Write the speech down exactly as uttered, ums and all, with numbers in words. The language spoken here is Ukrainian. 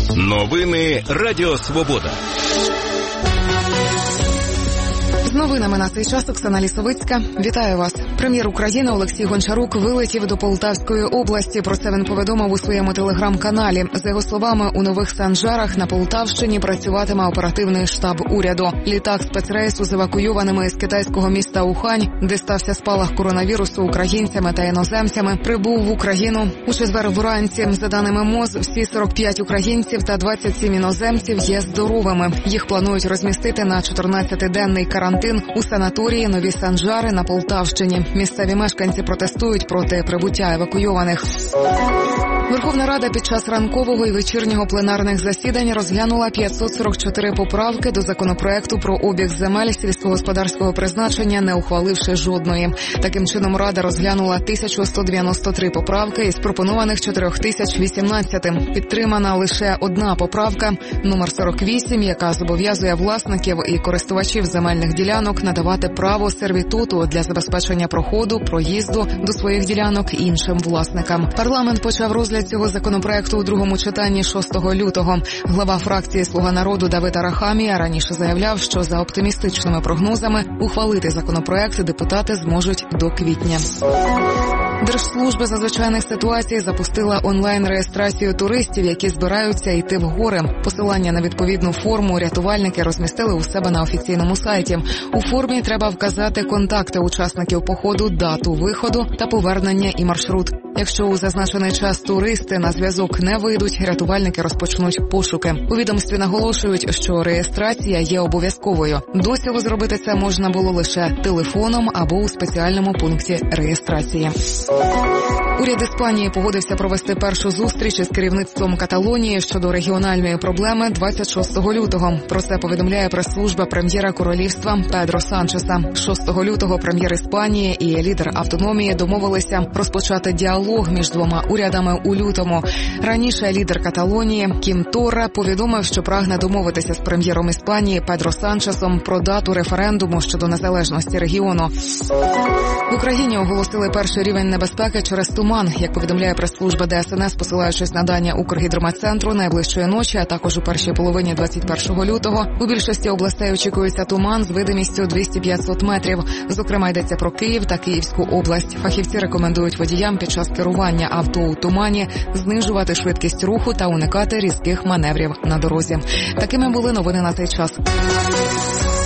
Новини Радіо Свобода. З новинами на цей час Оксана Лісовицька. Вітаю вас. Прем'єр України Олексій Гончарук вилетів до Полтавської області. Про це він повідомив у своєму телеграм-каналі. За його словами, у Нових Санжарах на Полтавщині працюватиме оперативний штаб уряду. Літак спецрейсу з евакуйованими із китайського міста Ухань, де стався спалах коронавірусу українцями та іноземцями, прибув в Україну у четвер вранці. За даними МОЗ, всі сорок п'ять українців та двадцять сім іноземців є здоровими. Їх планують розмістити на чотирнадцятиденний карантин у санаторії Нові Санжари на Полтавщині. Місцеві мешканці протестують проти прибуття евакуйованих. Верховна Рада під час ранкового і вечірнього пленарних засідань розглянула п'ятсот сорок чотири поправки до законопроекту про обіг земель сільськогосподарського призначення, не ухваливши жодної. Таким чином, Рада розглянула тисячу сто дев'яносто три поправки із пропонованих чотири тисячі вісімнадцять. Підтримана лише одна поправка, номер сорок вісім, яка зобов'язує власників і користувачів земельних ділянок надавати право сервітуту для забезпечення проходу, проїзду до своїх ділянок іншим власникам. Парламент почав розгляд цього законопроекту у другому читанні шостого лютого. Глава фракції «Слуга народу» Давид Арахамія раніше заявляв, що за оптимістичними прогнозами ухвалити законопроект депутати зможуть до квітня. Держслужба з надзвичайних ситуацій запустила онлайн-реєстрацію туристів, які збираються йти в гори. Посилання на відповідну форму рятувальники розмістили у себе на офіційному сайті. У формі треба вказати контакти учасників походу, дату виходу та повернення і маршрут. Якщо у зазначений час туристи на зв'язок не вийдуть, рятувальники розпочнуть пошуки. У відомстві наголошують, що реєстрація є обов'язковою. До цього зробити це можна було лише телефоном або у спеціальному пункті реєстрації. Уряд Іспанії погодився провести першу зустріч із керівництвом Каталонії щодо регіональної проблеми двадцять шостого лютого. Про це повідомляє прес-служба прем'єра королівства Педро Санчеса. шостого лютого прем'єр Іспанії і лідер автономії домовилися розпочати діалог між двома урядами у лютому. Раніше лідер Каталонії Кім Торре повідомив, що прагне домовитися з прем'єром Іспанії Педро Санчесом про дату референдуму щодо незалежності регіону. В Україні оголосили перший рівень небезпеки через туман. Як повідомляє прес-служба Де Ес Ен Ес, посилаючись на дані Укргідрометцентру, найближчої ночі, а також у першій половині двадцять першого лютого, у більшості областей очікується туман з видимістю двісті-п'ятсот метрів. Зокрема, йдеться про Київ та Київську область. Фахівці рекомендують водіям під час керування авто у тумані знижувати швидкість руху та уникати різких маневрів на дорозі. Такими були новини на цей час.